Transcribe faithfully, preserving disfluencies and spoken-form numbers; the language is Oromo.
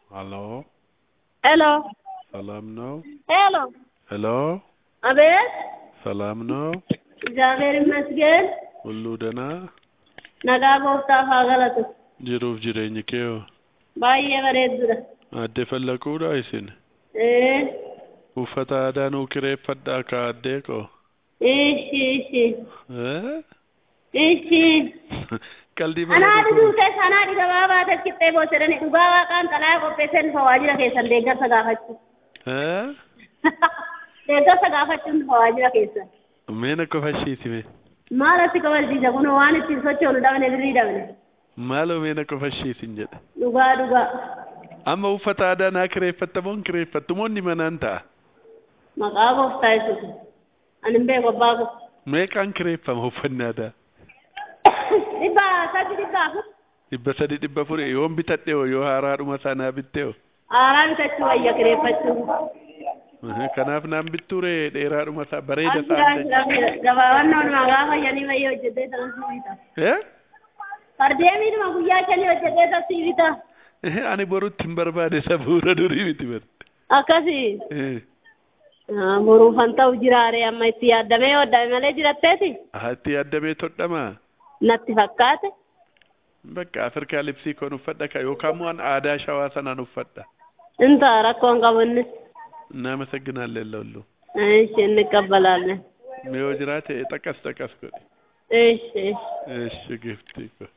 Hello. Hello. Salam ነው? Hello. Hello. አቤት። ሰላም ነው? እግዚአብሔር ይመስገን። ሁሉ ደህና? ነጋ ጎፍታፍ አገለቱ። Jiruuf jireenyi kee hoo? baay'ee bareedduudha. Aadde fallaquudha isin? ee Uffata aadaa nuu kireeffadhaa ka addee koo? ishi ishi Eh? ishi Qalbii anaa bareedu kun. dhuguutee sanaa dhiga baabaa takkixxee boosirani dhugaa waaqaan xalaa qopheessan fawaajira keessan deeggarsa gaafachu. Eh? deeggarsa gaafachuun fawaajira keessan. Meen akka fashiisime? maal asii kabarsiisa kun waan ittiin sochoonu dhabne birrii dhabne. Maaloo meen akka fashiisin jedhe? dhugaa dhugaa. Amma uffata aadaa naa kireeffattamoon kireeffattu moonni manaan ta'a? maqaa gooftaa yesuus. ani hin beeku abbaa koo. Meeqaan kireeffama uffanni aadaa? dhibba sadi dhibba afur. Dhibba sadi dhibba afur yoon bitadhe hoo yoo haaraadhuma sanaa bitte hoo? haaraa bitachuu wayya kireeffachuu. Kanaaf naan bitture dheeraadhuma isaa bareeda isaa. gabaabannoo nagaa fayyanii wayya hojjetee sana sii bita. Eh? Fardeemiidhuma guyyaa shanii hojjetee sana sii bita. Ani boruutti hin barbaade safuura durii miti bar. Akkasii. Eh. Boruufan ta'u jiraare amma itti yaaddamee hodhame malee jiratteeti. Itti yaaddamee todhamaa? Natti fakkaate. Bakka Afrikaa lipsii koon uffadha ka yookaan immoo aadaa shawaa sanaan uffadha. Inta rakkoon qabu innis. እናመሰግናለን ለሁሉ። እሺ እንቀበላለን። ሚው ጅራቴ ጠቀስ ጠቀስ ጎዲ። እሺ እሺ ግፍት